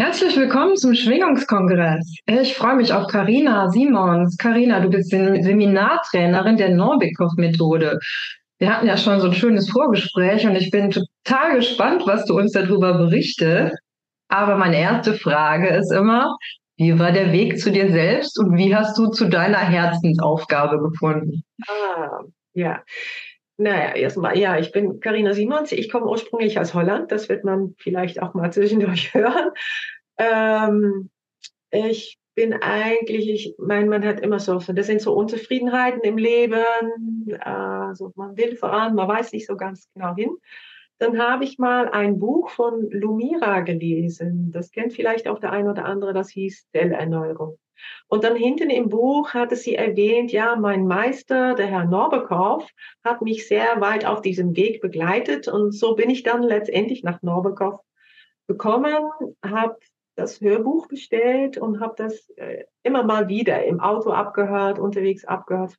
Herzlich willkommen zum Schwingungskongress. Ich freue mich auf Karina Simons. Karina, du bist Seminartrainerin der Norbikow-Methode. Wir hatten ja schon so ein schönes Vorgespräch und ich bin total gespannt, was du uns darüber berichtest. Aber meine erste Frage ist immer, wie war der Weg zu dir selbst und wie hast du zu deiner Herzensaufgabe gefunden? Ja. Naja, erstmal, ja, ich bin Karina Simons. Ich komme ursprünglich aus Holland. Das wird man vielleicht auch mal zwischendurch hören. Ähm, Ich bin eigentlich, mein Mann hat immer so, das sind so Unzufriedenheiten im Leben. So, man will voran, man weiß nicht so ganz genau hin. Dann habe ich mal ein Buch von Lumira gelesen. Das kennt vielleicht auch der ein oder andere. Das hieß Zellerneuerung. Und dann hinten im Buch hatte sie erwähnt, ja, mein Meister, der Herr Norbekov, hat mich sehr weit auf diesem Weg begleitet. Und so bin ich dann letztendlich nach Norbekov gekommen, habe das Hörbuch bestellt und habe das immer mal wieder im Auto abgehört, unterwegs abgehört.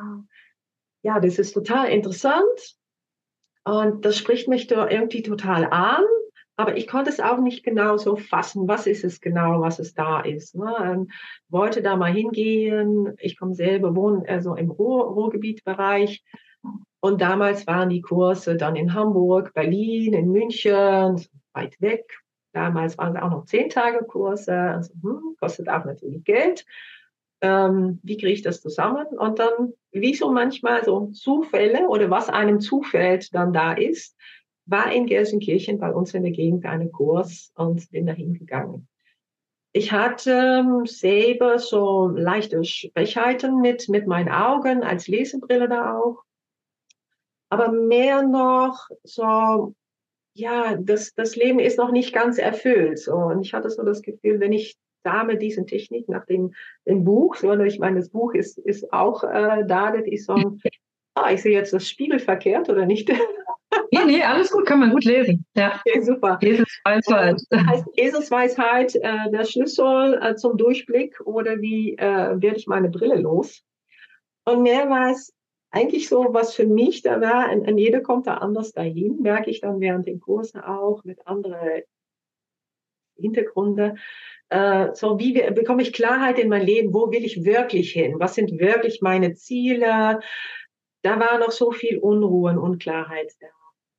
Ja, das ist total interessant und das spricht mich da irgendwie total an. Aber ich konnte es auch nicht genau so fassen, was ist es genau, was es da ist. Ne? Wollte da mal hingehen. Ich komme selber, wohne also im Ruhrgebietbereich. Und damals waren die Kurse dann in Hamburg, Berlin, in München, so weit weg. Damals waren es auch noch 10-Tage-Kurse. Also, kostet auch natürlich Geld. Wie kriege ich das zusammen? Und dann, wie so manchmal so Zufälle oder was einem zufällt, dann da ist, war in Gelsenkirchen bei uns in der Gegend ein Kurs und bin dahin gegangen. Ich hatte selber so leichte Schwächheiten mit meinen Augen, als Lesebrille da auch. Aber mehr noch so, ja, das Leben ist noch nicht ganz erfüllt. So. Und ich hatte so das Gefühl, wenn ich da mit diesen Technik nach dem Buch, so, ich meine, das Buch ist auch da, das ist so ein, ich sehe jetzt das Spiegel verkehrt oder nicht? Nee, alles gut, kann man gut lesen. Ja, Okay, super. Lesensweisheit. Heißt Eselsweisheit der Schlüssel zum Durchblick oder wie werde ich meine Brille los? Und mehr war es eigentlich so, was für mich da war, und jeder kommt da anders dahin, merke ich dann während den Kursen auch mit anderen Hintergründe. So, bekomme ich Klarheit in mein Leben? Wo will ich wirklich hin? Was sind wirklich meine Ziele? Da war noch so viel Unruhe und Unklarheit da.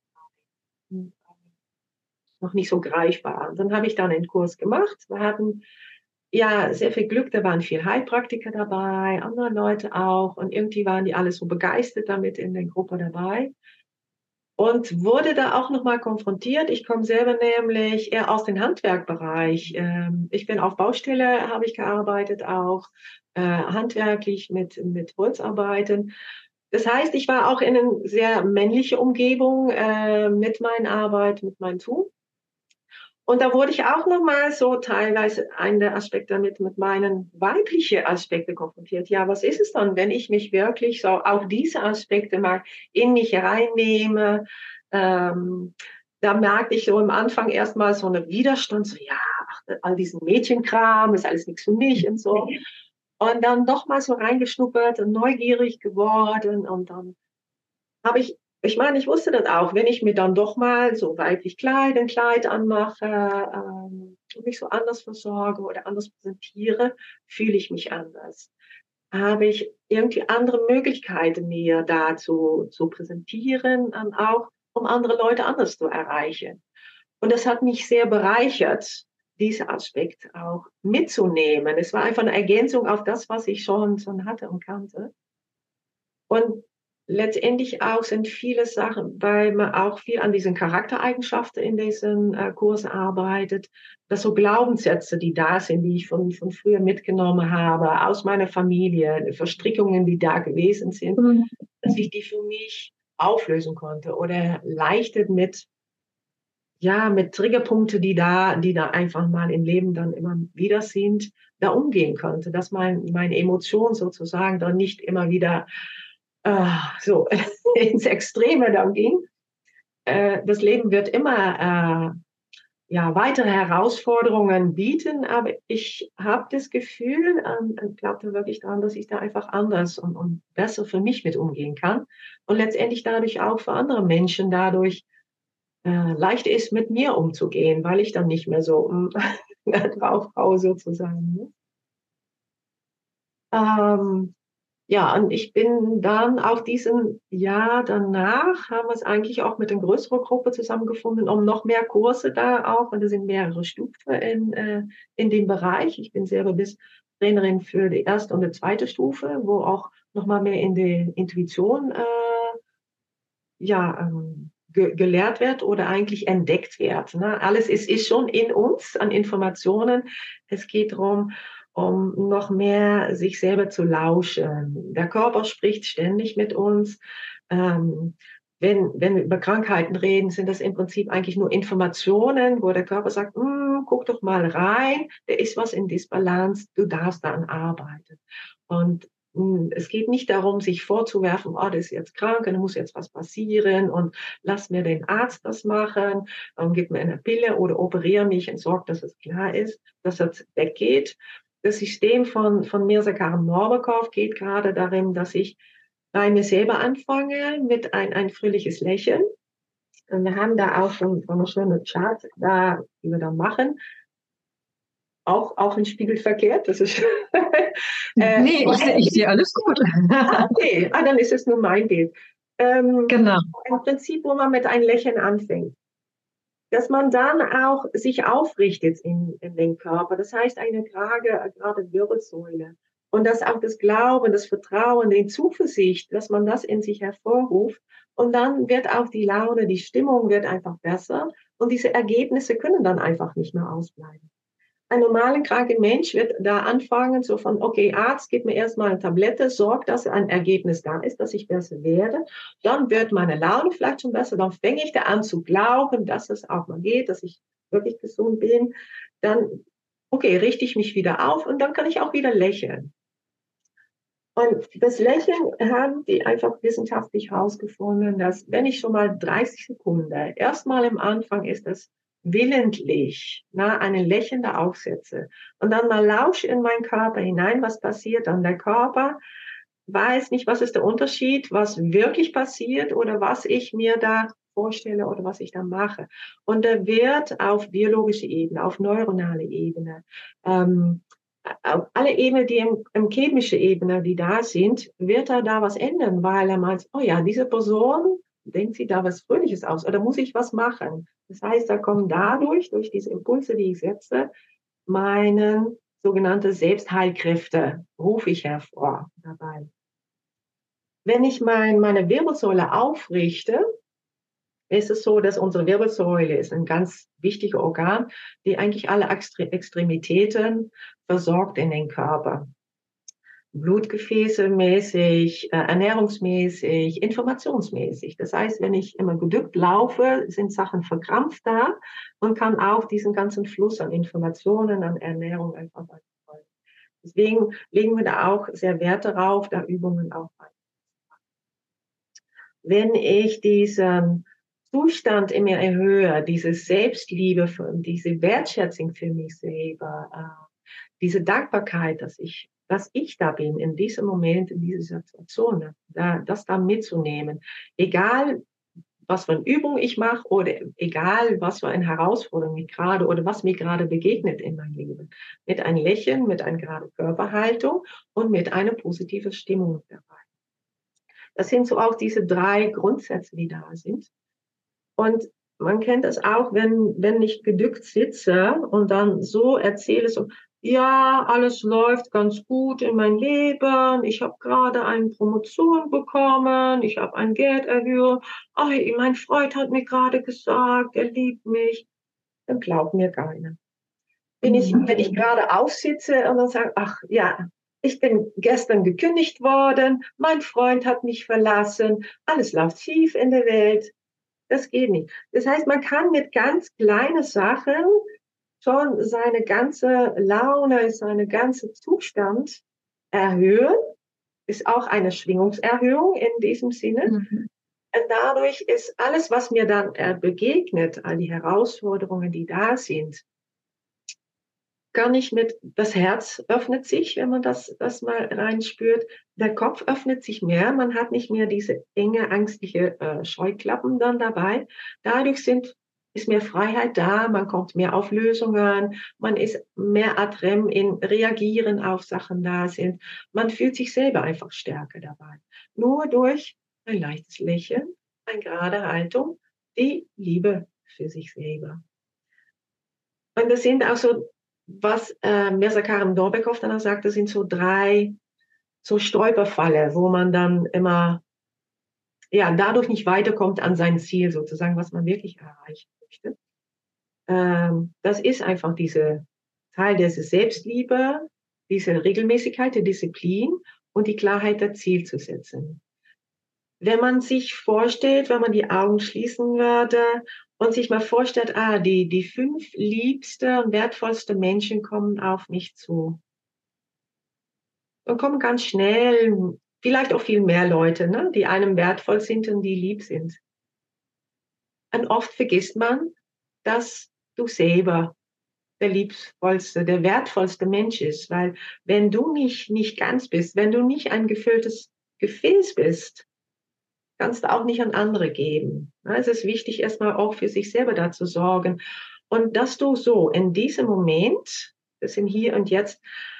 Noch nicht so greifbar. Und dann habe ich dann einen Kurs gemacht. Wir hatten ja sehr viel Glück, da waren viel Heilpraktiker dabei, andere Leute auch. Und irgendwie waren die alle so begeistert damit in der Gruppe dabei. Und wurde da auch nochmal konfrontiert. Ich komme selber nämlich eher aus dem Handwerkbereich. Ich bin auf Baustelle, habe ich gearbeitet, auch handwerklich mit Holzarbeiten. Das heißt, ich war auch in einer sehr männlichen Umgebung mit meiner Arbeit, mit meinem Tun. Und da wurde ich auch nochmal so teilweise einen der Aspekte mit meinen weiblichen Aspekten konfrontiert. Ja, was ist es dann, wenn ich mich wirklich so auch diese Aspekte mal in mich reinnehme? Ähm, Da merkte ich so am Anfang erstmal so einen Widerstand, so ja, ach, all diesen Mädchenkram ist alles nichts für mich und so. Und dann doch mal so reingeschnuppert und neugierig geworden und dann habe ich meine, ich wusste das auch, wenn ich mir dann doch mal so weiblich ein Kleid anmache, und mich so anders versorge oder anders präsentiere, fühle ich mich anders. Habe ich irgendwie andere Möglichkeiten, mir da zu präsentieren, auch um andere Leute anders zu erreichen. Und das hat mich sehr bereichert, diesen Aspekt auch mitzunehmen. Es war einfach eine Ergänzung auf das, was ich schon hatte und kannte. Und letztendlich auch sind viele Sachen, weil man auch viel an diesen Charaktereigenschaften in diesen Kursen arbeitet, dass so Glaubenssätze, die da sind, die ich von früher mitgenommen habe, aus meiner Familie, Verstrickungen, die da gewesen sind, dass ich die für mich auflösen konnte oder leichter mit Triggerpunkte, die da einfach mal im Leben dann immer wieder sind, da umgehen konnte, dass meine Emotionen sozusagen dann nicht immer wieder so ins Extreme dann ging. Das Leben wird immer ja, weitere Herausforderungen bieten, aber ich habe das Gefühl, und glaube da wirklich daran, dass ich da einfach anders und besser für mich mit umgehen kann und letztendlich dadurch auch für andere Menschen dadurch leicht ist, mit mir umzugehen, weil ich dann nicht mehr so Draufhau sozusagen. Ne? Ja, und ich bin dann auf diesem Jahr danach, haben wir es eigentlich auch mit einer größeren Gruppe zusammengefunden, um noch mehr Kurse da auch, und es sind mehrere Stufen in dem Bereich. Ich bin selber bis Trainerin für die erste und die zweite Stufe, wo auch nochmal mehr in die Intuition gelehrt wird oder eigentlich entdeckt wird. Ne? Alles ist schon in uns an Informationen. Es geht darum, um noch mehr sich selber zu lauschen. Der Körper spricht ständig mit uns. Ähm, wenn wir über Krankheiten reden, sind das im Prinzip eigentlich nur Informationen, wo der Körper sagt, guck doch mal rein, da ist was in Disbalance, du darfst daran arbeiten. Und es geht nicht darum, sich vorzuwerfen, oh, das ist jetzt krank, da muss jetzt was passieren und lass mir den Arzt das machen, gib mir eine Pille oder operiere mich und sorg, dass es klar ist, dass das weggeht. Das System von Mirza Karen Norbekov geht gerade darin, dass ich bei mir selber anfange mit ein fröhliches Lächeln. Und wir haben da auch schon eine schöne Chart, die wir da machen. Auch in Spiegelverkehrt, das ist. Nee, ich sehe alles gut. Okay, dann ist es nur mein Bild. Genau. Im Prinzip, wo man mit einem Lächeln anfängt, dass man dann auch sich aufrichtet in den Körper. Das heißt, eine gerade Wirbelsäule. Und dass auch das Glauben, das Vertrauen, die Zuversicht, dass man das in sich hervorruft. Und dann wird auch die Laune, die Stimmung wird einfach besser. Und diese Ergebnisse können dann einfach nicht mehr ausbleiben. Ein normaler kranker Mensch wird da anfangen, so von, okay, Arzt, gib mir erstmal eine Tablette, sorgt, dass ein Ergebnis da ist, dass ich besser werde. Dann wird meine Laune vielleicht schon besser. Dann fange ich da an zu glauben, dass es auch mal geht, dass ich wirklich gesund bin. Dann, okay, richte ich mich wieder auf und dann kann ich auch wieder lächeln. Und das Lächeln haben die einfach wissenschaftlich herausgefunden, dass wenn ich schon mal 30 Sekunden, erstmal am Anfang ist das willentlich, eine lächelnde aufsetze und dann mal lausche in meinen Körper hinein, was passiert dann. Der Körper weiß nicht, was ist der Unterschied, was wirklich passiert oder was ich mir da vorstelle oder was ich da mache. Und er wird auf biologische Ebene, auf neuronale Ebene, auf alle Ebenen, die im chemische Ebene, die da sind, wird er da was ändern, weil er meint, oh ja, diese Person denkt sich da was Fröhliches aus oder muss ich was machen? Das heißt, da kommen durch diese Impulse, die ich setze, meine sogenannte Selbstheilkräfte, rufe ich hervor dabei. Wenn ich meine Wirbelsäule aufrichte, ist es so, dass unsere Wirbelsäule ist ein ganz wichtiges Organ, die eigentlich alle Extremitäten versorgt in den Körper. Blutgefäße mäßig, ernährungsmäßig, informationsmäßig. Das heißt, wenn ich immer gedückt laufe, sind Sachen verkrampft da und kann auch diesen ganzen Fluss an Informationen, an Ernährung einfach anfolgen. Deswegen legen wir da auch sehr Wert darauf, da Übungen auch ein. Wenn ich diesen Zustand in mir erhöhe, diese Selbstliebe, diese Wertschätzung für mich selber, diese Dankbarkeit, dass ich da bin, in diesem Moment, in dieser Situation, das da mitzunehmen. Egal, was für eine Übung ich mache oder egal, was für eine Herausforderung ich gerade oder was mir gerade begegnet in meinem Leben. Mit einem Lächeln, mit einer gerade Körperhaltung und mit einer positiven Stimmung dabei. Das sind so auch diese 3 Grundsätze, die da sind. Und man kennt das auch, wenn ich gedückt sitze und dann so erzähle, so, ja, alles läuft ganz gut in mein Leben, ich habe gerade eine Promotion bekommen, ich habe ein Gelderhöhung, oh, mein Freund hat mir gerade gesagt, er liebt mich, dann glaubt mir keiner. Wenn ich gerade aufsitze und dann sage, ach ja, ich bin gestern gekündigt worden, mein Freund hat mich verlassen, alles läuft schief in der Welt, das geht nicht. Das heißt, man kann mit ganz kleinen Sachen schon seine ganze Laune, seine ganze Zustand erhöhen. Ist auch eine Schwingungserhöhung in diesem Sinne. Mhm. Und dadurch ist alles, was mir dann begegnet, all die Herausforderungen, die da sind, das Herz öffnet sich, wenn man das mal reinspürt. Der Kopf öffnet sich mehr. Man hat nicht mehr diese enge, angstliche Scheuklappen dann dabei. Dadurch sind ist mehr Freiheit da, man kommt mehr auf Lösungen, man ist mehr adrem in Reagieren auf Sachen da sind. Man fühlt sich selber einfach stärker dabei. Nur durch ein leichtes Lächeln, eine gerade Haltung, die Liebe für sich selber. Und das sind auch so, was Mirza Karen Norbekov dann auch sagt, das sind so 3 so Stolperfalle, wo man dann immer dadurch nicht weiterkommt an sein Ziel sozusagen, was man wirklich erreichen möchte. Das ist einfach diese Teil der Selbstliebe, diese Regelmäßigkeit, die Disziplin und die Klarheit, das Ziel zu setzen. Wenn man sich vorstellt, wenn man die Augen schließen würde und sich mal vorstellt, die 5 liebste und wertvollste Menschen kommen auf mich zu. Und kommen ganz schnell, vielleicht auch viel mehr Leute, ne, die einem wertvoll sind und die lieb sind. Und oft vergisst man, dass du selber der liebvollste, der wertvollste Mensch ist. Weil wenn du nicht ganz bist, wenn du nicht ein gefülltes Gefäß bist, kannst du auch nicht an andere geben. Es ist wichtig, erstmal auch für sich selber da zu sorgen. Und dass du so in diesem Moment, das in Hier und Jetzt,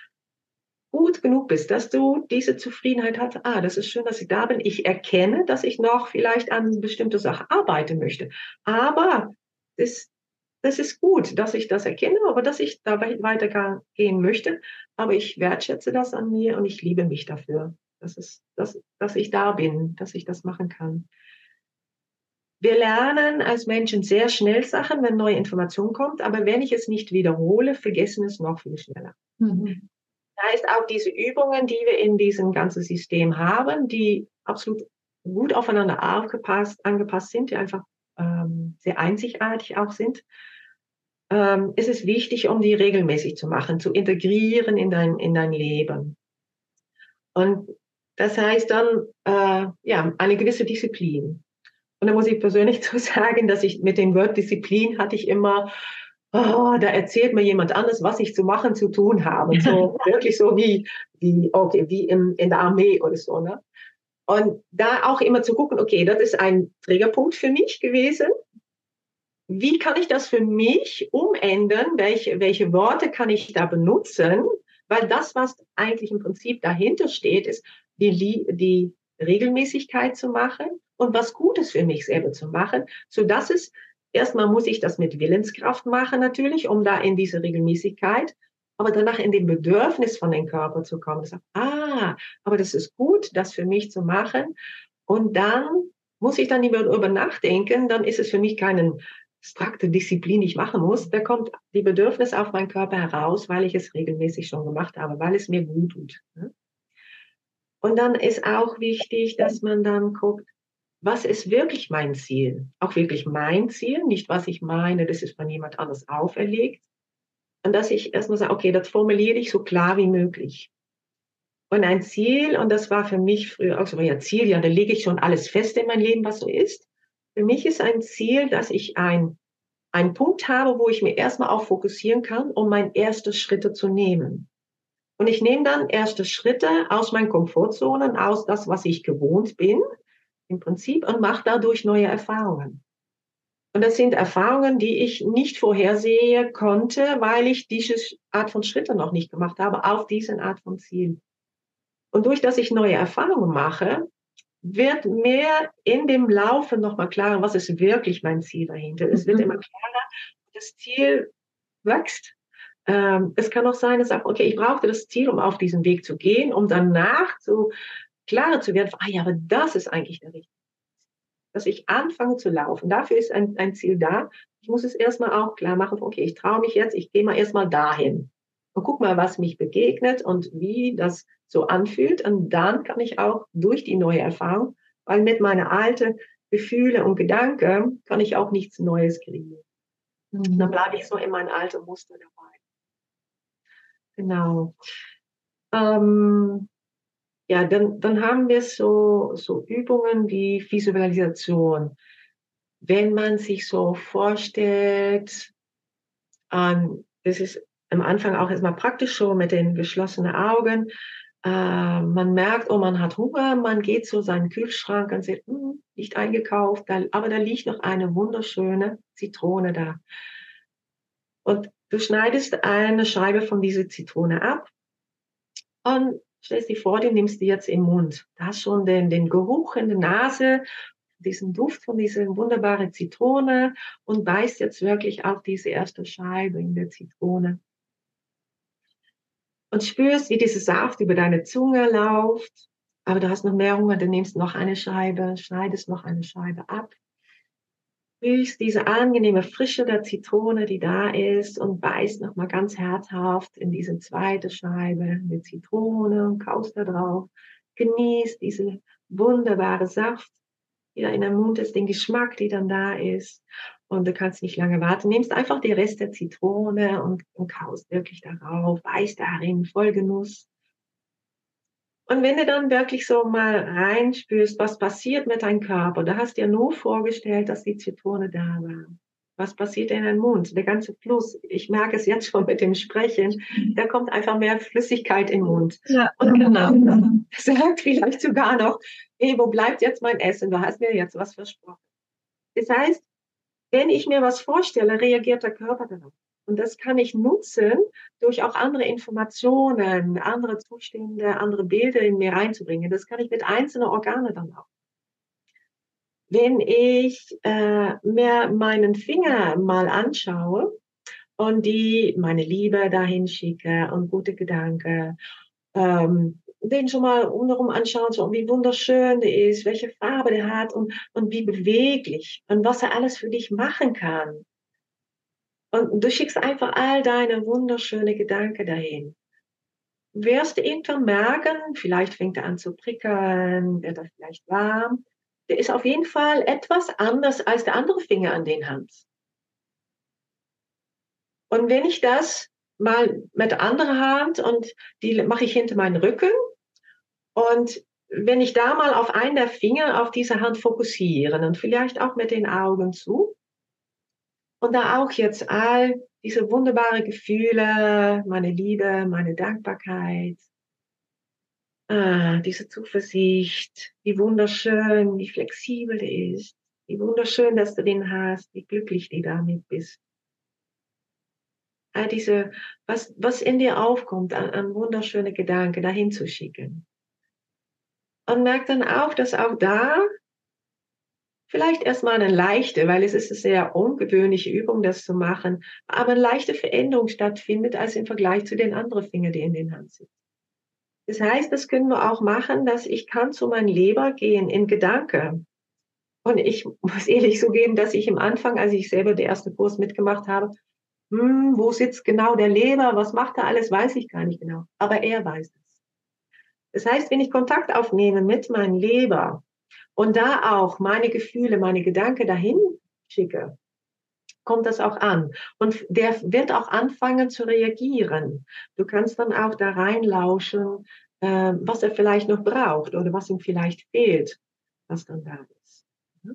gut genug bist, dass du diese Zufriedenheit hast. Das ist schön, dass ich da bin. Ich erkenne, dass ich noch vielleicht an bestimmte Sachen arbeiten möchte. Aber das ist gut, dass ich das erkenne, aber dass ich da weitergehen möchte. Aber ich wertschätze das an mir und ich liebe mich dafür, dass ich da bin, dass ich das machen kann. Wir lernen als Menschen sehr schnell Sachen, wenn neue Information kommt, aber wenn ich es nicht wiederhole, vergessen es noch viel schneller. Mhm. Das heißt, auch diese Übungen, die wir in diesem ganzen System haben, die absolut gut aufeinander angepasst sind, die einfach sehr einzigartig auch sind, ist es wichtig, um die regelmäßig zu machen, zu integrieren in dein Leben. Und das heißt dann, eine gewisse Disziplin. Und da muss ich persönlich zu sagen, dass ich mit dem Wort Disziplin hatte ich immer, da erzählt mir jemand anderes, was ich zu machen, zu tun habe. So, wirklich so wie in der Armee oder so, ne? Und da auch immer zu gucken, okay, das ist ein Trägerpunkt für mich gewesen. Wie kann ich das für mich umändern? Welche Worte kann ich da benutzen? Weil das, was eigentlich im Prinzip dahinter steht, ist die Regelmäßigkeit zu machen und was Gutes für mich selber zu machen, sodass es erstmal muss ich das mit Willenskraft machen natürlich, um da in diese Regelmäßigkeit, aber danach in dem Bedürfnis von dem Körper zu kommen. Aber das ist gut, das für mich zu machen. Und dann muss ich dann nicht mehr darüber nachdenken, dann ist es für mich keine abstrakte Disziplin, die ich machen muss. Da kommt die Bedürfnis auf meinen Körper heraus, weil ich es regelmäßig schon gemacht habe, weil es mir gut tut. Und dann ist auch wichtig, dass man dann guckt, was ist wirklich mein Ziel? Auch wirklich mein Ziel, nicht was ich meine, das ist von jemand anders auferlegt. Und dass ich erstmal sage, okay, das formuliere ich so klar wie möglich. Und ein Ziel, und das war für mich früher auch so, da lege ich schon alles fest in mein Leben, was so ist. Für mich ist ein Ziel, dass ich einen Punkt habe, wo ich mir erstmal auch fokussieren kann, um meine ersten Schritte zu nehmen. Und ich nehme dann erste Schritte aus meinen Komfortzonen, aus das, was ich gewohnt bin, im Prinzip, und mache dadurch neue Erfahrungen. Und das sind Erfahrungen, die ich nicht vorhersehen konnte, weil ich diese Art von Schritte noch nicht gemacht habe, auf diese Art von Ziel. Und durch dass ich neue Erfahrungen mache, wird mir in dem Laufe nochmal klarer, was ist wirklich mein Ziel dahinter. Es wird immer klarer, das Ziel wächst. Es kann auch sein, dass ich sage, okay, ich brauchte das Ziel, um auf diesen Weg zu gehen, um danach so klarer zu werden, aber das ist eigentlich der richtige. Dass ich anfange zu laufen. Dafür ist ein Ziel da. Ich muss es erstmal auch klar machen, okay, ich traue mich jetzt, ich gehe mal erstmal dahin. Und guck mal, was mich begegnet und wie das so anfühlt. Und dann kann ich auch durch die neue Erfahrung, weil mit meinen alten Gefühle und Gedanken kann ich auch nichts Neues kreieren. Dann bleibe ich so in mein altes Muster dabei. Genau. Dann haben wir so Übungen wie Visualisation. Wenn man sich so vorstellt, das ist am Anfang auch erstmal praktisch so mit den geschlossenen Augen. Man merkt, man hat Hunger, man geht zu seinem Kühlschrank und sagt, nicht eingekauft, aber da liegt noch eine wunderschöne Zitrone da. Und du schneidest eine Scheibe von dieser Zitrone ab und stellst die vor dir, nimmst die jetzt im Mund. Da hast schon den Geruch in der Nase, diesen Duft von dieser wunderbaren Zitrone und beißt jetzt wirklich auf diese erste Scheibe in der Zitrone. Und spürst, wie dieser Saft über deine Zunge läuft. Aber du hast noch mehr Hunger, du nimmst noch eine Scheibe, schneidest noch eine Scheibe ab. Riechst diese angenehme Frische der Zitrone, die da ist, und beißt nochmal ganz herzhaft in diese zweite Scheibe mit Zitrone und kaust da drauf. Genießt diese wunderbare Saft, die da in deinem Mund ist, den Geschmack, die dann da ist. Und du kannst nicht lange warten. Nimmst einfach den Rest der Zitrone und kaust wirklich darauf, beißt darin, voll Genuss. Und wenn du dann wirklich so mal reinspürst, was passiert mit deinem Körper, da hast du dir nur vorgestellt, dass die Zitrone da war. Was passiert in deinem Mund? Der ganze Fluss, ich merke es jetzt schon mit dem Sprechen, da kommt einfach mehr Flüssigkeit im Mund. Ja, und genau. Sagt vielleicht sogar noch, hey, wo bleibt jetzt mein Essen? Du hast mir jetzt was versprochen. Das heißt, wenn ich mir was vorstelle, reagiert der Körper darauf. Und das kann ich nutzen, durch auch andere Informationen, andere Zustände, andere Bilder in mir reinzubringen. Das kann ich mit einzelnen Organen dann auch. Wenn ich mir meinen Finger mal anschaue und meine Liebe dahin schicke und gute Gedanken, den schon mal rundherum anschauen, so wie wunderschön der ist, welche Farbe der hat und wie beweglich und was er alles für dich machen kann. Und du schickst einfach all deine wunderschönen Gedanken dahin. Wirst du irgendwann merken, vielleicht fängt er an zu prickeln, wird er vielleicht warm. Der ist auf jeden Fall etwas anders als der andere Finger an den Hand. Und wenn ich das mal mit der anderen Hand und die mache ich hinter meinen Rücken und wenn ich da mal auf einen der Finger auf diese Hand fokussiere und vielleicht auch mit den Augen zu und da auch jetzt all diese wunderbaren Gefühle, meine Liebe, meine Dankbarkeit, diese Zuversicht, wie wunderschön, wie flexibel die ist, wie wunderschön, dass du den hast, wie glücklich du damit bist. All was in dir aufkommt, an wunderschöne Gedanken dahin zu schicken. Und merk dann auch, dass auch da vielleicht erstmal eine leichte, weil es ist eine sehr ungewöhnliche Übung, das zu machen, aber eine leichte Veränderung stattfindet, als im Vergleich zu den anderen Fingern, die in den Hand sind. Das heißt, das können wir auch machen, dass ich kann zu meinem Leber gehen in Gedanken. Und ich muss ehrlich zugeben, dass ich am Anfang, als ich selber den ersten Kurs mitgemacht habe, wo sitzt genau der Leber, was macht er alles, weiß ich gar nicht genau. Aber er weiß es. Das heißt, wenn ich Kontakt aufnehme mit meinem Leber und da auch meine Gefühle, meine Gedanken dahin schicke, kommt das auch an. Und der wird auch anfangen zu reagieren. Du kannst dann auch da reinlauschen, was er vielleicht noch braucht oder was ihm vielleicht fehlt, was dann da ist.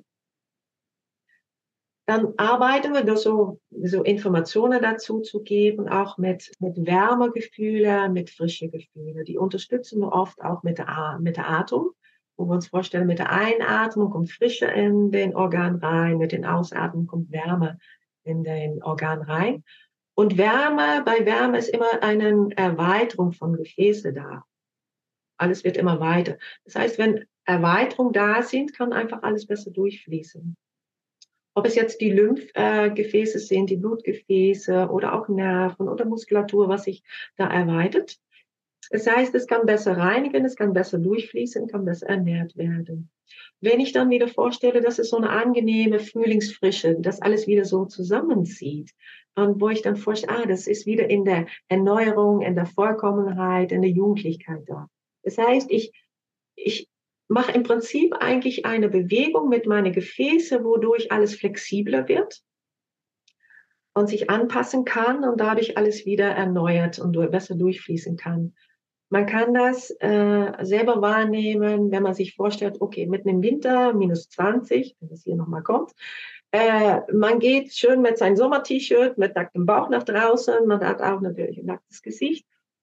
Dann arbeiten wir durch so Informationen dazu zu geben, auch mit Wärmegefühle, mit frischen Gefühle. Die unterstützen wir oft auch mit der Atmung, wo wir uns vorstellen, mit der Einatmung kommt Frische in den Organ rein, mit den Ausatmung kommt Wärme in den Organ rein. Und bei Wärme ist immer eine Erweiterung von Gefäße da. Alles wird immer weiter. Das heißt, wenn Erweiterungen da sind, kann einfach alles besser durchfließen. Ob es jetzt die Lymphgefäße sind, die Blutgefäße oder auch Nerven oder Muskulatur, was sich da erweitert. Das heißt, es kann besser reinigen, es kann besser durchfließen, kann besser ernährt werden. Wenn ich dann wieder vorstelle, dass es so eine angenehme Frühlingsfrische, das alles wieder so zusammenzieht, und wo ich dann vorstelle, das ist wieder in der Erneuerung, in der Vollkommenheit, in der Jugendlichkeit da. Das heißt, ich mache im Prinzip eigentlich eine Bewegung mit meinen Gefäßen, wodurch alles flexibler wird und sich anpassen kann und dadurch alles wieder erneuert und besser durchfließen kann. Man kann das selber wahrnehmen, wenn man sich vorstellt, okay, mitten im Winter, -20, wenn das hier nochmal kommt, man geht schön mit seinem Sommer-T-Shirt, mit nacktem Bauch nach draußen, man hat auch natürlich ein nacktes Gesicht.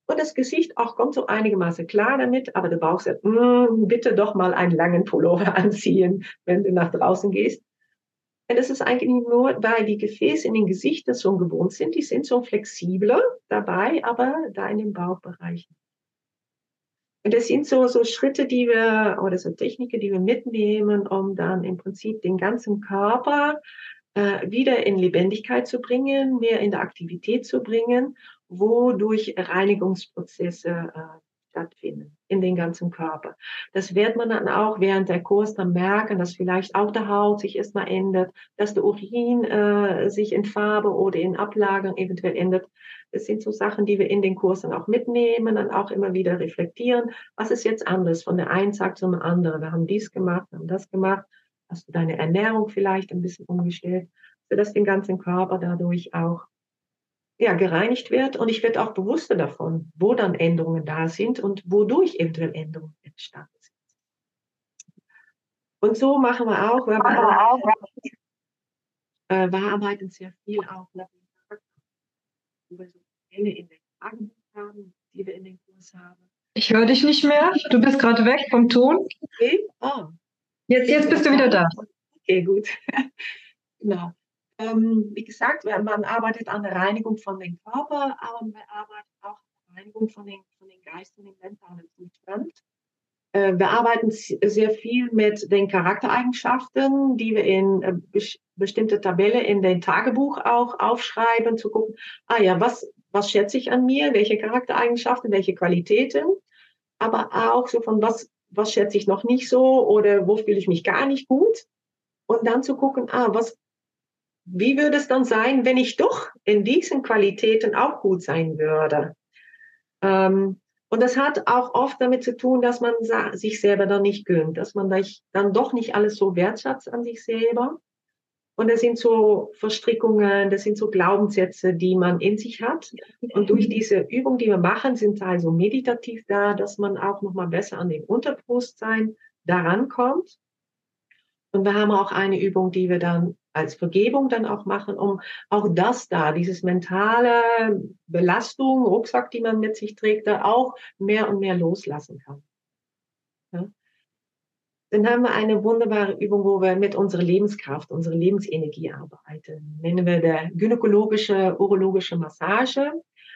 Und das Gesicht auch kommt so einigermaßen klar damit, aber der Bauch sagt, bitte doch mal einen langen Pullover anziehen, wenn du nach draußen gehst. Und das ist eigentlich nur, weil die Gefäße in den Gesichtern so gewohnt sind, die sind so flexibler dabei, aber da in den Bauchbereichen. Und das sind so Schritte, oder so Techniken, die wir mitnehmen, um dann im Prinzip den ganzen Körper wieder in Lebendigkeit zu bringen, mehr in der Aktivität zu bringen, wodurch Reinigungsprozesse stattfinden in den ganzen Körper. Das wird man dann auch während der Kurs dann merken, dass vielleicht auch die Haut sich erstmal ändert, dass der Urin sich in Farbe oder in Ablagerung eventuell ändert. Das sind so Sachen, die wir in den Kursen auch mitnehmen und auch immer wieder reflektieren. Was ist jetzt anders von der einen Tag zum anderen? Wir haben dies gemacht, wir haben das gemacht. Hast du deine Ernährung vielleicht ein bisschen umgestellt, sodass den ganzen Körper dadurch auch gereinigt wird. Und ich werde auch bewusster davon, wo dann Änderungen da sind und wodurch eventuell Änderungen entstanden sind. Und so machen wir auch, wir arbeiten sehr viel auch nach dem Tag, wo wir so Fälle in den Tagebuch haben, die wir in den Kurs haben. Ich höre dich nicht mehr. Du bist gerade weg vom Ton. Okay. Jetzt bist du wieder da. Okay, gut. Genau. Wie gesagt, man arbeitet an der Reinigung von den Körper, aber man arbeitet auch an der Reinigung von den Geist und den mentalen Zustand. Wir arbeiten sehr viel mit den Charaktereigenschaften, die wir in bestimmte Tabelle in den Tagebuch auch aufschreiben, zu gucken, was schätze ich an mir, welche Charaktereigenschaften, welche Qualitäten, aber auch so von was schätze ich noch nicht so oder wo fühle ich mich gar nicht gut. Und dann zu gucken, wie würde es dann sein, wenn ich doch in diesen Qualitäten auch gut sein würde? Und das hat auch oft damit zu tun, dass man sich selber dann nicht gönnt, dass man dann doch nicht alles so wertschätzt an sich selber. Und das sind so Verstrickungen, das sind so Glaubenssätze, die man in sich hat. Und durch diese Übung, die wir machen, sind also meditativ da, dass man auch nochmal besser an den Unterbewusstsein daran kommt. Und wir haben auch eine Übung, die wir dann als Vergebung dann auch machen, um auch dieses mentale Belastung, Rucksack, die man mit sich trägt, da auch mehr und mehr loslassen kann. Ja. Dann haben wir eine wunderbare Übung, wo wir mit unserer Lebenskraft, unserer Lebensenergie arbeiten. Nennen wir der gynäkologische, urologische Massage.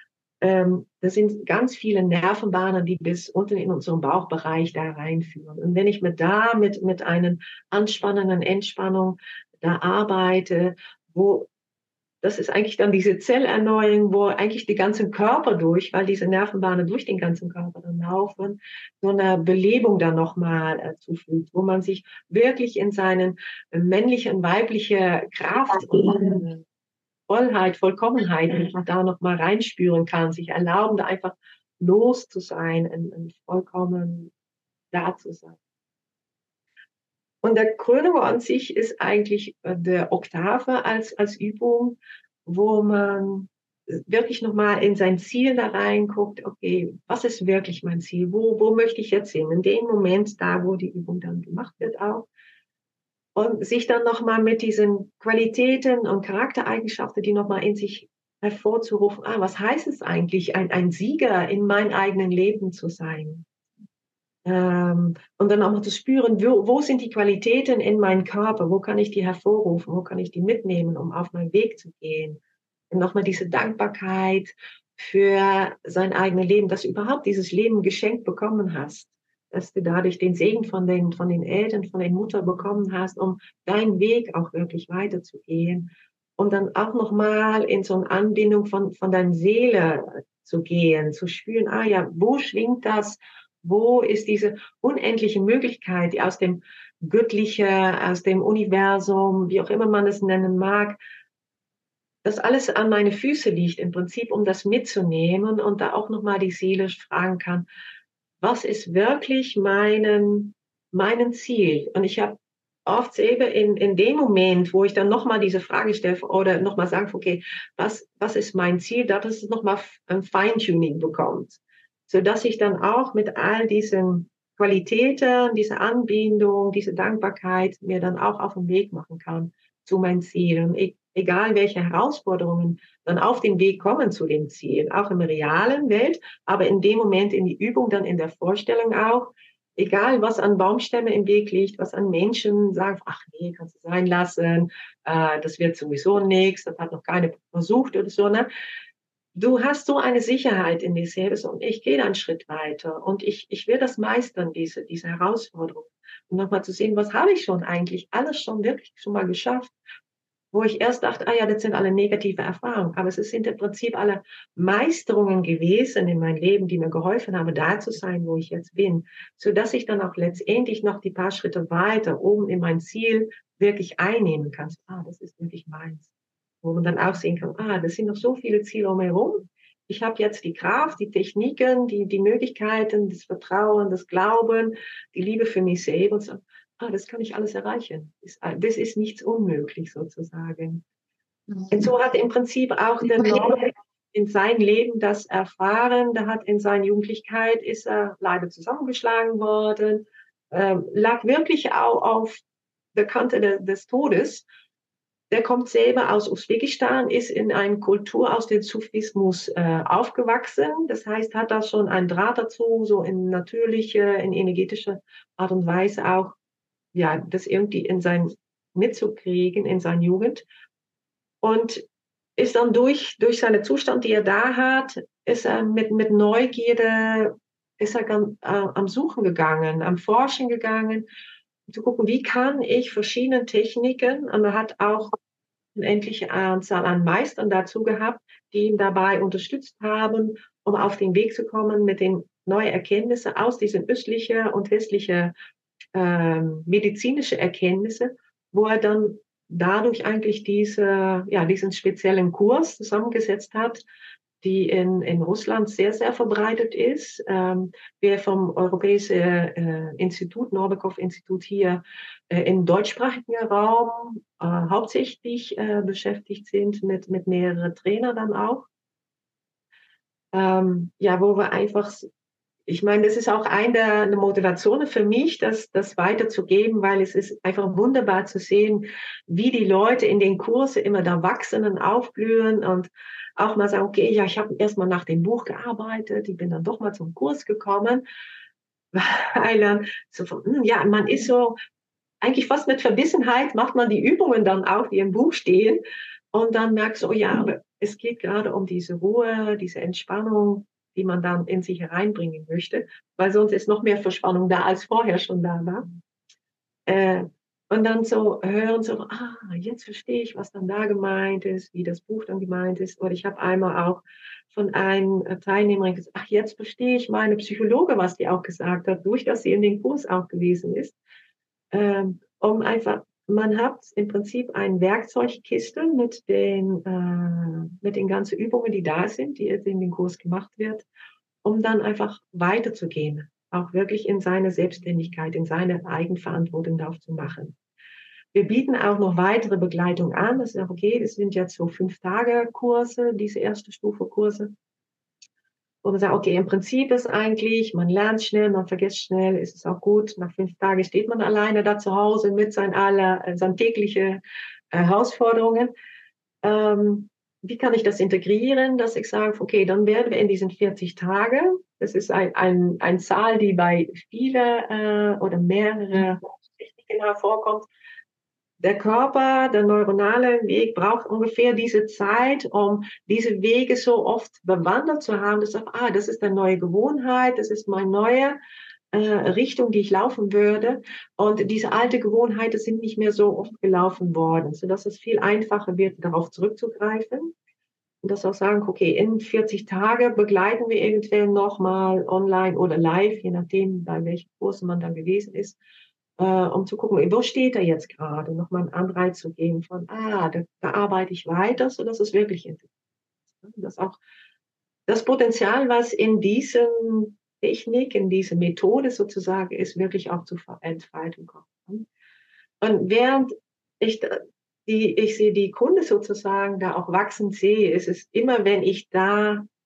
Das sind ganz viele Nervenbahnen, die bis unten in unseren Bauchbereich da reinführen. Und wenn ich da mit einer anspannenden Entspannung da arbeite, das ist eigentlich dann diese Zellerneuerung, wo eigentlich die ganzen Körper weil diese Nervenbahnen durch den ganzen Körper dann laufen, so eine Belebung dann nochmal zufügt, wo man sich wirklich in seinen männlichen, weibliche Kraft Vollheit, Vollkommenheit einfach da nochmal reinspüren kann, sich erlauben, da einfach los zu sein und vollkommen da zu sein. Und der Krönung an sich ist eigentlich der Oktave als Übung, wo man wirklich nochmal in sein Ziel da reinguckt, okay, was ist wirklich mein Ziel? Wo möchte ich jetzt hin? In dem Moment da, wo die Übung dann gemacht wird auch. Und sich dann nochmal mit diesen Qualitäten und Charaktereigenschaften, die nochmal in sich hervorzurufen, was heißt es eigentlich, ein Sieger in meinem eigenen Leben zu sein? Und dann auch mal zu spüren, wo sind die Qualitäten in meinem Körper? Wo kann ich die hervorrufen? Wo kann ich die mitnehmen, um auf meinen Weg zu gehen? Und nochmal diese Dankbarkeit für sein eigenes Leben, dass du überhaupt dieses Leben geschenkt bekommen hast. Dass du dadurch den Segen von den Eltern, von den Mutter bekommen hast, um deinen Weg auch wirklich weiterzugehen. Und dann auch nochmal in so eine Anbindung von deiner Seele zu gehen, zu spüren, wo schwingt das? Wo ist diese unendliche Möglichkeit, die aus dem Göttlichen, aus dem Universum, wie auch immer man es nennen mag, das alles an meine Füße liegt, im Prinzip, um das mitzunehmen und da auch nochmal die Seele fragen kann, was ist wirklich meinen Ziel? Und ich habe oft selber in dem Moment, wo ich dann nochmal diese Frage stelle oder nochmal sage, okay, was ist mein Ziel, dass es nochmal ein Feintuning bekommt, sodass ich dann auch mit all diesen Qualitäten, diese Anbindung, diese Dankbarkeit mir dann auch auf den Weg machen kann zu meinem Ziel. Und egal welche Herausforderungen dann auf dem Weg kommen zu dem Ziel, auch im realen Welt, aber in dem Moment in die Übung, dann in der Vorstellung auch, egal was an Baumstämme im Weg liegt, was an Menschen sagen, ach nee, kannst du sein lassen, das wird sowieso nichts, das hat noch keiner versucht oder so, ne? Du hast so eine Sicherheit in dir selbst und ich gehe da einen Schritt weiter und ich will das meistern, diese Herausforderung. Und nochmal zu sehen, was habe ich schon eigentlich alles schon wirklich schon mal geschafft, wo ich erst dachte, ah ja, das sind alle negative Erfahrungen. Aber es sind im Prinzip alle Meisterungen gewesen in meinem Leben, die mir geholfen haben, da zu sein, wo ich jetzt bin, sodass ich dann auch letztendlich noch die paar Schritte weiter oben in mein Ziel wirklich einnehmen kann. Ah, das ist wirklich meins. Wo man dann auch sehen kann, ah, das sind noch so viele Ziele umherum. Ich habe jetzt die Kraft, die Techniken, die Möglichkeiten, das Vertrauen, das Glauben, die Liebe für mich selber und so. Ah, das kann ich alles erreichen. Das ist nichts unmöglich sozusagen. Und so hat im Prinzip auch der Norbert in seinem Leben das erfahren. Der hat in seiner Jugendlichkeit, ist er leider zusammengeschlagen worden, lag wirklich auch auf der Kante des Todes. Der kommt selber aus Usbekistan, ist in einer Kultur aus dem Sufismus aufgewachsen. Das heißt, hat da schon einen Draht dazu, so in natürliche, in energetische Art und Weise auch, ja, das irgendwie in sein mitzukriegen in seiner Jugend. Und ist dann durch seinen Zustand, die er da hat, ist er mit Neugierde, ist er am Suchen gegangen, am Forschen gegangen, um zu gucken, wie kann ich verschiedene Techniken, und er hat auch eine unendliche Anzahl an Meistern dazu gehabt, die ihn dabei unterstützt haben, um auf den Weg zu kommen mit den neuen Erkenntnissen aus diesen östlichen und westlichen medizinische Erkenntnisse, wo er dann dadurch eigentlich diesen speziellen Kurs zusammengesetzt hat, die in Russland sehr, sehr verbreitet ist. Wir vom Europäischen Institut, Norbekov-Institut hier im deutschsprachigen Raum hauptsächlich beschäftigt sind mit mehreren Trainern dann auch. Ja, wo wir einfach, ich meine, das ist auch eine der Motivationen für mich, das weiterzugeben, weil es ist einfach wunderbar zu sehen, wie die Leute in den Kursen immer da wachsen und aufblühen und auch mal sagen, okay, ja, ich habe erstmal nach dem Buch gearbeitet, ich bin dann doch mal zum Kurs gekommen, weil dann so von, ja, man ist so, eigentlich fast mit Verbissenheit macht man die Übungen dann auch, die im Buch stehen und dann merkst du, oh ja, aber es geht gerade um diese Ruhe, diese Entspannung, die man dann in sich hereinbringen möchte, weil sonst ist noch mehr Verspannung da, als vorher schon da war. Äh, und dann so hören, so, ah, jetzt verstehe ich, was dann da gemeint ist, wie das Buch dann gemeint ist. Oder ich habe einmal auch von einem Teilnehmer gesagt, ach, jetzt verstehe ich meine Psychologe, was die auch gesagt hat, durch dass sie in den Kurs auch gewesen ist. Um einfach, man hat im Prinzip eine Werkzeugkiste mit den ganzen Übungen, die da sind, die jetzt in den Kurs gemacht wird, um dann einfach weiterzugehen, auch wirklich in seine Selbstständigkeit, in seine Eigenverantwortung darauf zu machen. Wir bieten auch noch weitere Begleitung an. Das ist auch okay, das sind jetzt so 5-Tage-Kurse, diese erste Stufe Kurse. Wo man sagt, okay, im Prinzip ist eigentlich, man lernt schnell, man vergisst schnell, ist es auch gut. Nach 5 Tagen steht man alleine da zu Hause mit seinen täglichen Herausforderungen. Wie kann ich das integrieren, dass ich sage, okay, dann werden wir in diesen 40 Tagen, das ist eine Zahl, die bei viele oder mehrere Techniken hervorkommt, der Körper, der neuronale Weg braucht ungefähr diese Zeit, um diese Wege so oft bewandert zu haben, dass das ist eine neue Gewohnheit, das ist meine neue Richtung, die ich laufen würde. Und diese alte Gewohnheiten sind nicht mehr so oft gelaufen worden, sodass es viel einfacher wird, darauf zurückzugreifen. Und das auch sagen, okay, in 40 Tage begleiten wir eventuell nochmal online oder live, je nachdem, bei welchen Kursen man dann gewesen ist, um zu gucken, wo steht er jetzt gerade, nochmal einen Anreiz zu geben von, da arbeite ich weiter, sodass es wirklich interessant ist. Das auch das Potenzial, was in diesem Technik, in dieser Methode sozusagen ist, wirklich auch zur Entfaltung kommt. Und während ich ich sehe die Kunde sozusagen da auch wachsen sehe, ist es immer, wenn ich da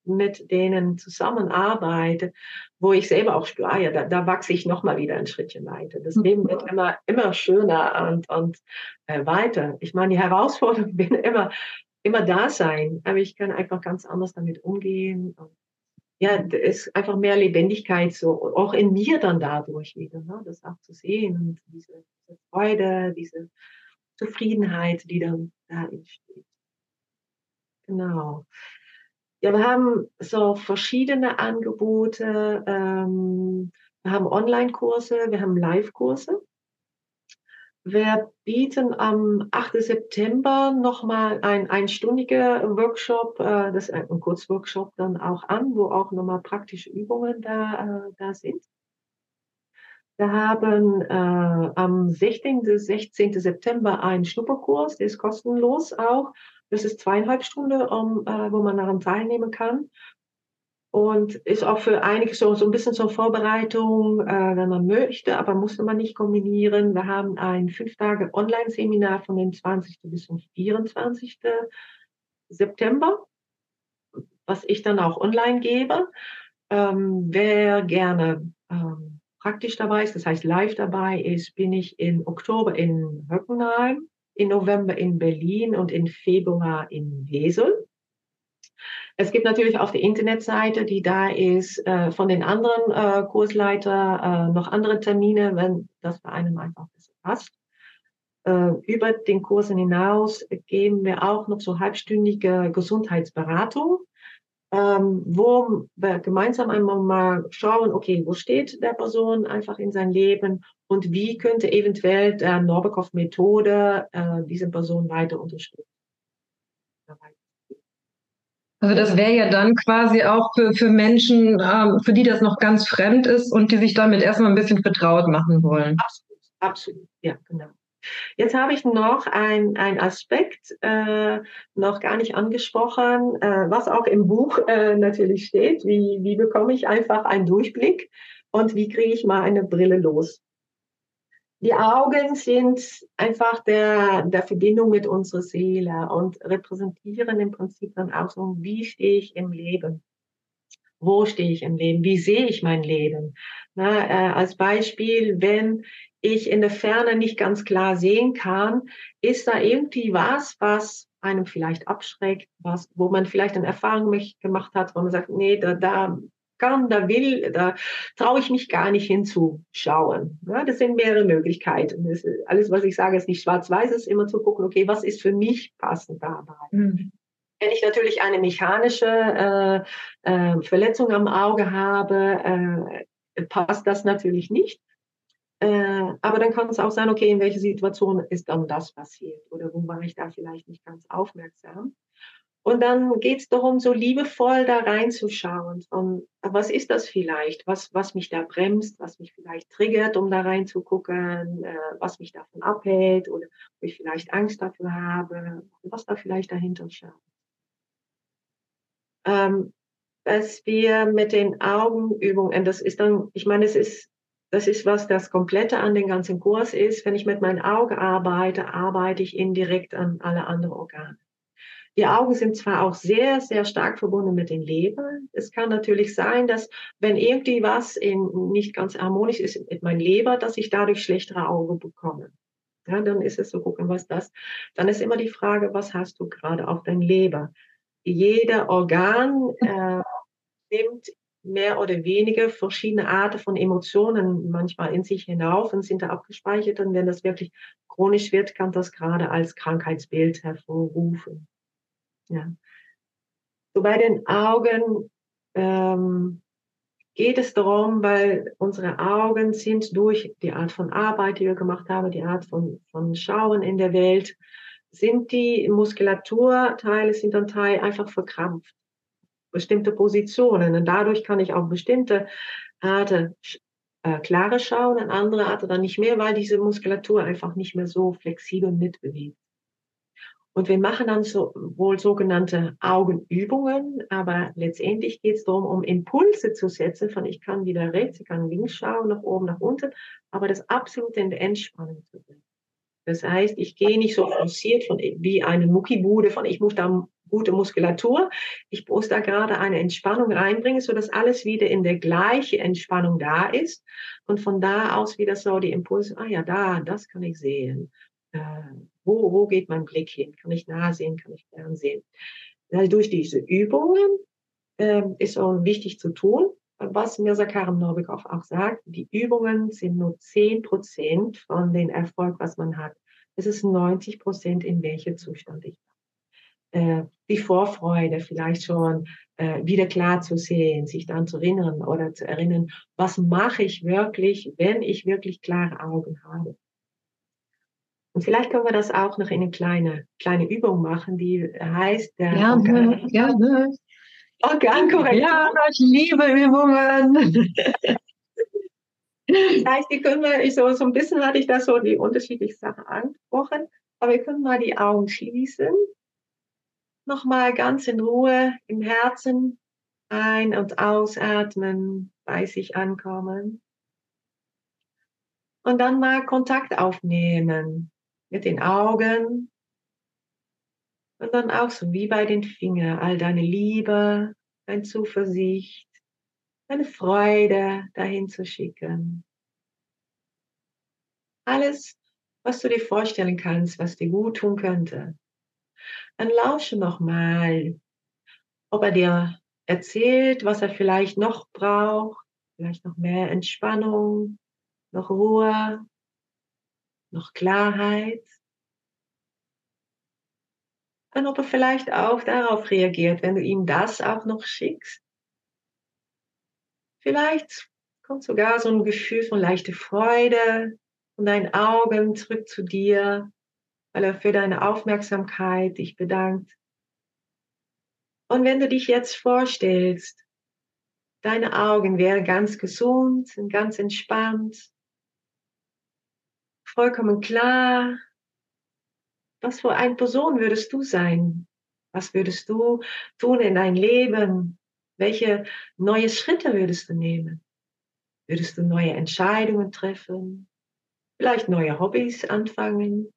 mit denen zusammenarbeite, wo ich selber auch spüre, ja, da wachse ich nochmal wieder ein Schrittchen weiter. Das Leben wird immer schöner und weiter. Ich meine, die Herausforderungen werden immer da sein, aber ich kann einfach ganz anders damit umgehen. Und ja, da ist einfach mehr Lebendigkeit so, auch in mir dann dadurch wieder, ne? Das auch zu sehen und diese Freude, diese Zufriedenheit, die dann da entsteht. Genau. Ja, wir haben so verschiedene Angebote. Wir haben Online-Kurse, wir haben Live-Kurse. Wir bieten am 8. September nochmal ein einstündiger Workshop, das ist ein Kurzworkshop dann auch an, wo auch nochmal praktische Übungen da sind. Wir haben am 16. September einen Schnupperkurs, der ist kostenlos auch. Das ist 2,5 Stunden, wo man daran teilnehmen kann. Und ist auch für einige so ein bisschen zur Vorbereitung, wenn man möchte, aber musste man nicht kombinieren. Wir haben ein 5 Tage Online-Seminar von dem 20. bis zum 24. September, was ich dann auch online gebe. Wer gerne praktisch dabei ist, das heißt live dabei ist, bin ich im Oktober in Hockenheim, im November in Berlin und im Februar in Wesel. Es gibt natürlich auf der Internetseite, die da ist, von den anderen Kursleiter noch andere Termine, wenn das bei einem einfach besser passt. Über den Kursen hinaus geben wir auch noch so halbstündige Gesundheitsberatung, wo wir gemeinsam einmal mal schauen, okay, wo steht der Person einfach in sein Leben und wie könnte eventuell der Norbekov-Methode diese Person weiter unterstützen. Also das wäre ja dann quasi auch für Menschen, für die das noch ganz fremd ist und die sich damit erstmal ein bisschen vertraut machen wollen. Absolut, absolut, ja, genau. Jetzt habe ich noch ein Aspekt noch gar nicht angesprochen, was auch im Buch natürlich steht. Wie bekomme ich einfach einen Durchblick und wie kriege ich mal eine Brille los? Die Augen sind einfach der Verbindung mit unserer Seele und repräsentieren im Prinzip dann auch so, wie stehe ich im Leben? Wo stehe ich im Leben? Wie sehe ich mein Leben? Na, als Beispiel, wenn ich in der Ferne nicht ganz klar sehen kann, ist da irgendwie was einem vielleicht abschreckt, wo man vielleicht eine Erfahrung gemacht hat, wo man sagt, nee, da traue ich mich gar nicht hinzuschauen. Ja, das sind mehrere Möglichkeiten. Alles, was ich sage, ist nicht schwarz-weiß, ist immer zu gucken, okay, was ist für mich passend dabei? Mhm. Wenn ich natürlich eine mechanische Verletzung am Auge habe, passt das natürlich nicht. Aber dann kann es auch sein, okay, in welcher Situation ist dann das passiert oder wo war ich da vielleicht nicht ganz aufmerksam. Und dann geht es darum, so liebevoll da reinzuschauen. Von, was ist das vielleicht? Was mich da bremst, was mich vielleicht triggert, um da reinzugucken, was mich davon abhält oder wo ich vielleicht Angst dafür habe, was da vielleicht dahinter schaut. Dass wir mit den Augenübungen, das ist dann, ich meine, das ist, was das Komplette an den ganzen Kurs ist. Wenn ich mit meinem Auge arbeite, arbeite ich indirekt an alle anderen Organe. Die Augen sind zwar auch sehr, sehr stark verbunden mit den Leber. Es kann natürlich sein, dass wenn irgendwie was nicht ganz harmonisch ist mit meinem Leber, dass ich dadurch schlechtere Augen bekomme. Ja, dann ist es so, gucken, was das. Dann ist immer die Frage, was hast du gerade auf deinem Leber? Jeder Organ nimmt mehr oder weniger verschiedene Arten von Emotionen manchmal in sich hinauf und sind da abgespeichert. Und wenn das wirklich chronisch wird, kann das gerade als Krankheitsbild hervorrufen. Ja. So bei den Augen geht es darum, weil unsere Augen sind durch die Art von Arbeit, die wir gemacht haben, die Art von Schauen in der Welt, sind die Muskulaturteile, sind dann Teil einfach verkrampft. Bestimmte Positionen. Und dadurch kann ich auf bestimmte Arten klarer schauen, an andere Arten dann nicht mehr, weil diese Muskulatur einfach nicht mehr so flexibel mitbewegt. Und wir machen dann wohl sogenannte Augenübungen, aber letztendlich geht es darum, um Impulse zu setzen, von ich kann wieder rechts, ich kann links schauen, nach oben, nach unten, aber das absolut in der Entspannung zu bringen. Das heißt, ich gehe nicht so forciert wie eine Muckibude von ich muss da gute Muskulatur. Ich muss da gerade eine Entspannung reinbringen, sodass alles wieder in der gleichen Entspannung da ist. Und von da aus wieder so die Impulse, ah ja, das kann ich sehen. Äh, wo geht mein Blick hin? Kann ich nah sehen? Kann ich fern sehen? Also durch diese Übungen ist so wichtig zu tun. Was Mirza Karim Novikov auch sagt, die Übungen sind nur 10% von dem Erfolg, was man hat. Es ist 90%, in welchem Zustand ich bin. Die Vorfreude vielleicht schon wieder klar zu sehen, sich dann zu erinnern oder zu erinnern, was mache ich wirklich, wenn ich wirklich klare Augen habe. Und vielleicht können wir das auch noch in eine kleine Übung machen, die heißt der Gerne, gerne. Organkorrektur. Ja, ich liebe Übungen. Das heißt, die können wir, so ein bisschen hatte ich da so die unterschiedlichen Sachen angesprochen, aber wir können mal die Augen schließen, nochmal ganz in Ruhe im Herzen ein- und ausatmen, bei sich ankommen und dann mal Kontakt aufnehmen mit den Augen und dann auch so wie bei den Fingern, all deine Liebe, deine Zuversicht, deine Freude dahin zu schicken. Alles, was du dir vorstellen kannst, was dir gut tun könnte. Dann lausche nochmal, ob er dir erzählt, was er vielleicht noch braucht, vielleicht noch mehr Entspannung, noch Ruhe, noch Klarheit. Und ob er vielleicht auch darauf reagiert, wenn du ihm das auch noch schickst. Vielleicht kommt sogar so ein Gefühl von leichter Freude von deinen Augen zurück zu dir, weil er für deine Aufmerksamkeit dich bedankt. Und wenn du dich jetzt vorstellst, deine Augen wären ganz gesund und ganz entspannt, vollkommen klar. Was für eine Person würdest du sein? Was würdest du tun in dein Leben? Welche neue Schritte würdest du nehmen? Würdest du neue Entscheidungen treffen? Vielleicht neue Hobbys anfangen?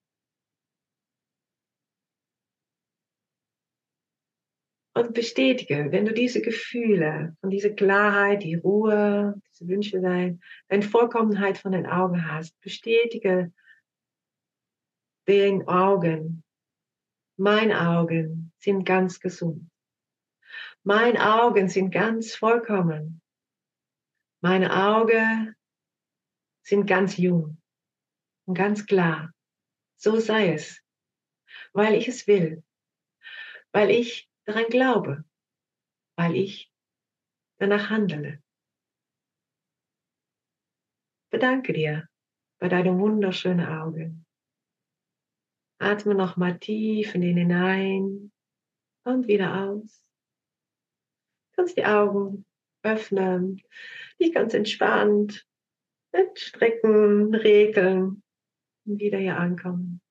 Und bestätige, wenn du diese Gefühle und diese Klarheit, die Ruhe, diese Wünsche, deine Vollkommenheit von den Augen hast, bestätige den Augen. Meine Augen sind ganz gesund. Meine Augen sind ganz vollkommen. Meine Augen sind ganz jung und ganz klar. So sei es, weil ich es will, weil ich daran glaube, weil ich danach handle. Bedanke dir bei deinen wunderschönen Augen. Atme nochmal tief in den hinein und wieder aus. Du kannst die Augen öffnen, dich ganz entspannt strecken, regeln und wieder hier ankommen.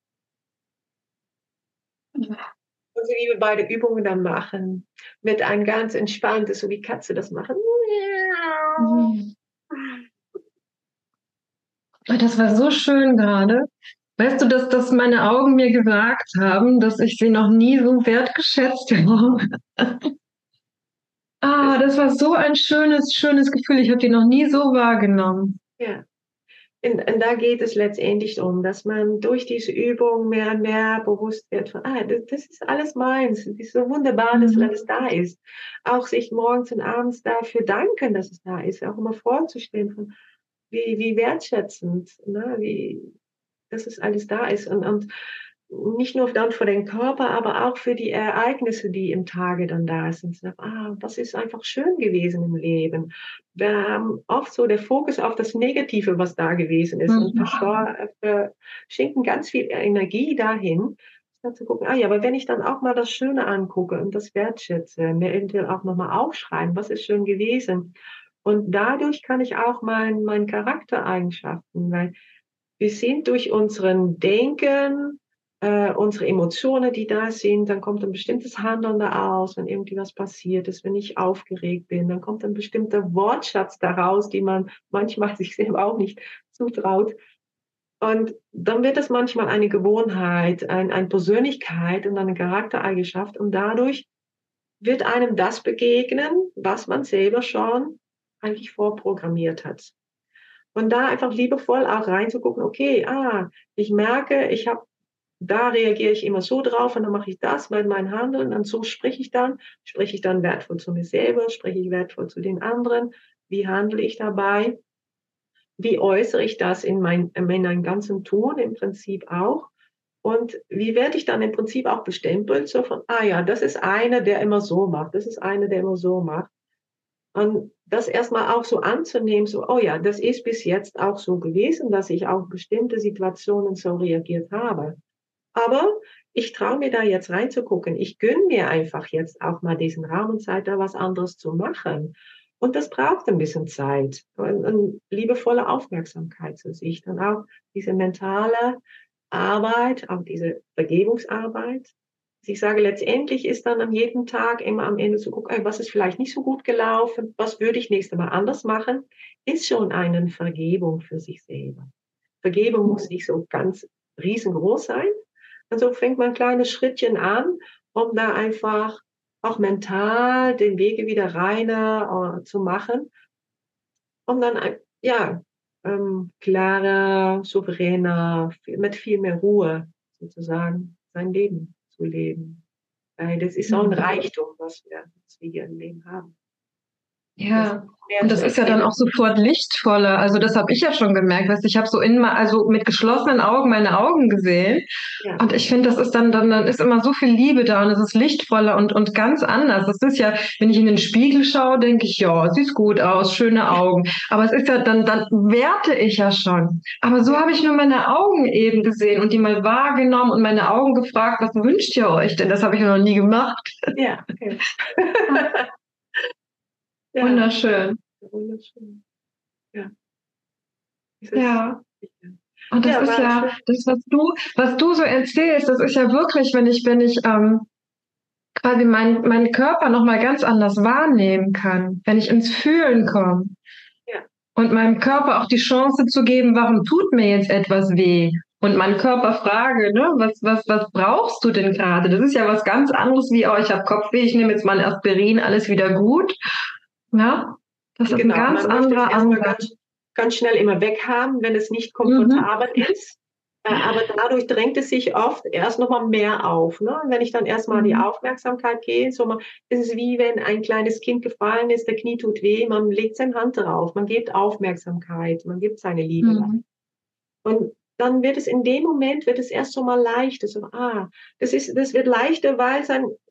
Und so wie wir beide Übungen dann machen, mit einem ganz entspanntes, so wie Katze das machen. Das war so schön gerade. Weißt du, dass meine Augen mir gesagt haben, dass ich sie noch nie so wertgeschätzt habe? Das war so ein schönes Gefühl. Ich habe die noch nie so wahrgenommen. Ja. Und da geht es letztendlich um, dass man durch diese Übung mehr und mehr bewusst wird von, das ist alles meins. Es ist so wunderbar, dass alles da ist. Auch sich morgens und abends dafür danken, dass es da ist. Auch immer vorzustellen von, wie wertschätzend, ne? Dass es alles da ist. Und nicht nur dann für den Körper, aber auch für die Ereignisse, die im Tage dann da sind. Das ist einfach schön gewesen im Leben. Wir haben oft so der Fokus auf das Negative, was da gewesen ist, und schenken ganz viel Energie dahin, statt zu gucken, ja, aber wenn ich dann auch mal das Schöne angucke und das wertschätze, mir eventuell auch nochmal aufschreiben, was ist schön gewesen. Und dadurch kann ich auch mein Charaktereigenschaften, weil wir sind durch unseren Denken, unsere Emotionen, die da sind, dann kommt ein bestimmtes Handeln da aus, wenn irgendwie was passiert ist, wenn ich aufgeregt bin, dann kommt ein bestimmter Wortschatz daraus, die man manchmal sich selber auch nicht zutraut. Und dann wird es manchmal eine Gewohnheit, eine Persönlichkeit und eine Charaktereigenschaft. Und dadurch wird einem das begegnen, was man selber schon eigentlich vorprogrammiert hat. Und da einfach liebevoll auch reinzugucken, okay, ich merke, da reagiere ich immer so drauf und dann mache ich das mit meinem Handeln und so spreche ich dann wertvoll zu mir selber, spreche ich wertvoll zu den anderen, wie handle ich dabei, wie äußere ich das in meinem ganzen Tun im Prinzip auch und wie werde ich dann im Prinzip auch bestempelt, so von, ja, das ist einer, der immer so macht, das ist einer, der immer so macht. Und das erstmal auch so anzunehmen, so, oh ja, das ist bis jetzt auch so gewesen, dass ich auf bestimmte Situationen so reagiert habe. Aber ich traue mir da jetzt reinzugucken. Ich gönne mir einfach jetzt auch mal diesen Raum und Zeit, da was anderes zu machen. Und das braucht ein bisschen Zeit und liebevolle Aufmerksamkeit zu sich. Dann auch diese mentale Arbeit, auch diese Vergebungsarbeit. Ich sage, letztendlich ist dann an jedem Tag immer am Ende zu gucken, was ist vielleicht nicht so gut gelaufen, was würde ich nächstes Mal anders machen, ist schon eine Vergebung für sich selber. Vergebung muss nicht so ganz riesengroß sein. Also fängt man kleine Schrittchen an, um da einfach auch mental den Wege wieder reiner zu machen, um dann klarer, souveräner, mit viel mehr Ruhe sozusagen sein Leben zu leben. Weil das ist so ein Reichtum, was wir hier im Leben haben. Ja, und das ist ja dann auch sofort lichtvoller. Also das habe ich ja schon gemerkt, dass ich habe so also mit geschlossenen Augen meine Augen gesehen. Ja. Und ich finde, das ist dann ist immer so viel Liebe da und es ist lichtvoller und ganz anders. Das ist ja, wenn ich in den Spiegel schaue, denke ich, ja, sieht gut aus, schöne Augen. Aber es ist ja dann werte ich ja schon. Aber so habe ich nur meine Augen eben gesehen und die mal wahrgenommen und meine Augen gefragt, was wünscht ihr euch denn? Das habe ich noch nie gemacht. Ja, okay. Ja. Wunderschön. Wunderschön. Ja. Ja. Und das ist ja, das, was du so erzählst, das ist ja wirklich, wenn ich quasi meinen Körper nochmal ganz anders wahrnehmen kann, wenn ich ins Fühlen komme. Ja. Und meinem Körper auch die Chance zu geben, warum tut mir jetzt etwas weh? Und meinen Körper frage, ne, was brauchst du denn gerade? Das ist ja was ganz anderes wie, ich habe Kopfweh, ich nehme jetzt mal ein Aspirin, alles wieder gut. Ja, das ist ein ganz anderer Ansatz. Ganz schnell immer weghaben, wenn es nicht komfortabel ist. Aber dadurch drängt es sich oft erst noch mal mehr auf. Ne? Wenn ich dann erstmal die Aufmerksamkeit gehe, ist es wie wenn ein kleines Kind gefallen ist, der Knie tut weh, man legt seine Hand drauf, man gibt Aufmerksamkeit, man gibt seine Liebe. Und dann wird es in dem Moment, erst so mal leichter. So, das wird leichter, weil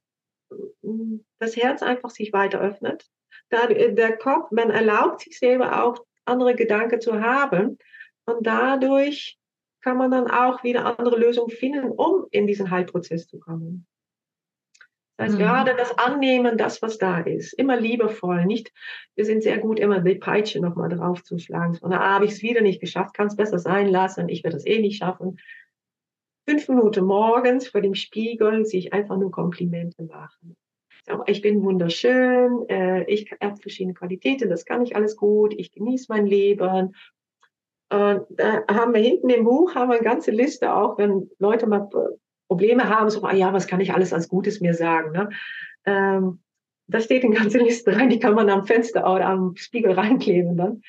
das Herz einfach sich weiter öffnet. Der Kopf, man erlaubt sich selber auch andere Gedanken zu haben und dadurch kann man dann auch wieder andere Lösungen finden, um in diesen Heilprozess zu kommen. Das heißt, gerade das Annehmen, das, was da ist, immer liebevoll, nicht, wir sind sehr gut, immer die Peitsche nochmal drauf zu schlagen. Und habe ich es wieder nicht geschafft, kann es besser sein lassen, ich werde es eh nicht schaffen. 5 Minuten morgens vor dem Spiegel sich einfach nur Komplimente machen. Ich bin wunderschön, ich habe verschiedene Qualitäten, das kann ich alles gut, ich genieße mein Leben. Da haben wir hinten im Buch eine ganze Liste auch, wenn Leute mal Probleme haben, so, was kann ich alles als Gutes mir sagen. Ne? Da steht eine ganze Liste rein, die kann man am Fenster oder am Spiegel reinkleben. Dann.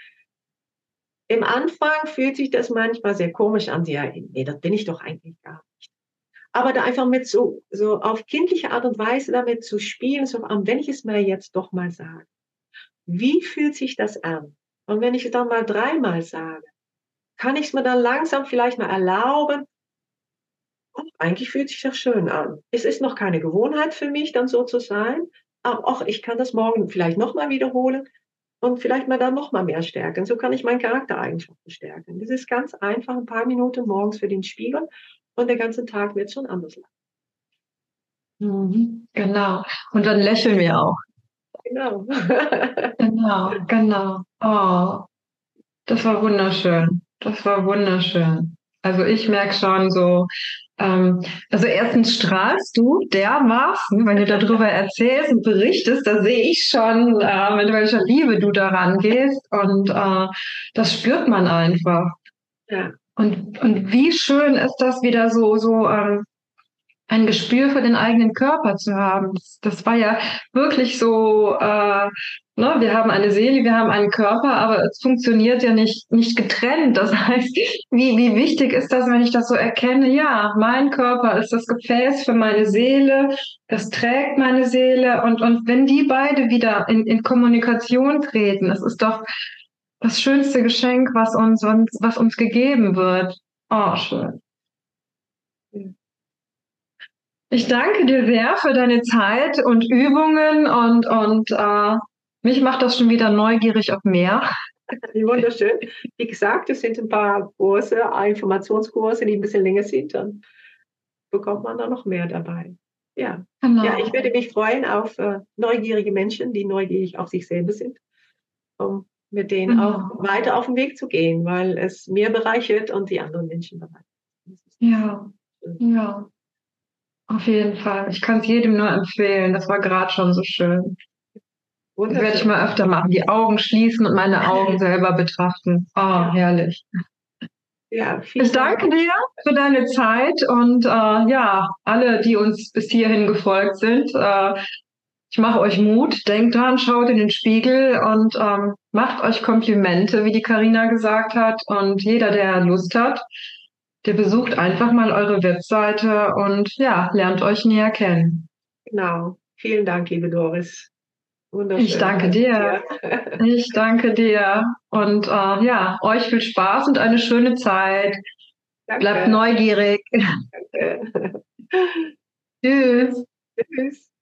Im Anfang fühlt sich das manchmal sehr komisch an, nee, das bin ich doch eigentlich gar nicht. Aber da einfach mit so auf kindliche Art und Weise damit zu spielen, so, wenn ich es mir jetzt doch mal sage, wie fühlt sich das an? Und wenn ich es dann mal 3-mal sage, kann ich es mir dann langsam vielleicht mal erlauben, eigentlich fühlt sich das schön an. Es ist noch keine Gewohnheit für mich, dann so zu sein, aber ich kann das morgen vielleicht nochmal wiederholen und vielleicht mal dann nochmal mehr stärken. So kann ich meine Charaktereigenschaften stärken. Das ist ganz einfach, ein paar Minuten morgens für den Spiegel und der ganze Tag wird schon anders laufen. Genau. Und dann lächeln wir auch. Genau. Genau. Oh, das war wunderschön. Also ich merke schon so, also erstens strahlst du dermaßen, wenn du darüber erzählst und berichtest, da sehe ich schon, mit welcher Liebe du daran gehst und das spürt man einfach. Ja. Und wie schön ist das wieder ein Gespür für den eigenen Körper zu haben. Das war ja wirklich so, ne, wir haben eine Seele, wir haben einen Körper, aber es funktioniert ja nicht getrennt. Das heißt, wie wichtig ist das, wenn ich das so erkenne? Ja, mein Körper ist das Gefäß für meine Seele, das trägt meine Seele und wenn die beide wieder in Kommunikation treten, das ist doch das schönste Geschenk, was uns gegeben wird. Oh, schön. Ich danke dir sehr für deine Zeit und Übungen und mich macht das schon wieder neugierig auf mehr. Wunderschön. Wie gesagt, es sind ein paar Kurse, Informationskurse, die ein bisschen länger sind. Dann bekommt man da noch mehr dabei. Ja. Ja, ich Genau. würde mich freuen auf neugierige Menschen, die neugierig auf sich selber sind, um mit denen auch Genau. weiter auf den Weg zu gehen, weil es mir bereichert und die anderen Menschen bereichert. Ja, ja, auf jeden Fall. Ich kann es jedem nur empfehlen. Das war gerade schon so schön. Das werde ich Wunderschön. mal öfter machen. Die Augen schließen und meine Augen selber betrachten. Oh, Ja, herrlich. ja, Ich vielen Dank. danke dir für deine Zeit und ja, alle, die uns bis hierhin gefolgt sind. Ich mache euch Mut, denkt dran, schaut in den Spiegel und macht euch Komplimente, wie die Karina gesagt hat. Und jeder, der Lust hat, der besucht einfach mal eure Webseite und ja, lernt euch näher kennen. Genau. Vielen Dank, liebe Doris. Ich Wunderschön. danke Danke dir. dir. Ich danke dir. Und ja, euch viel Spaß und eine schöne Zeit. Bleibt Danke. neugierig. Danke. Tschüss. Tschüss.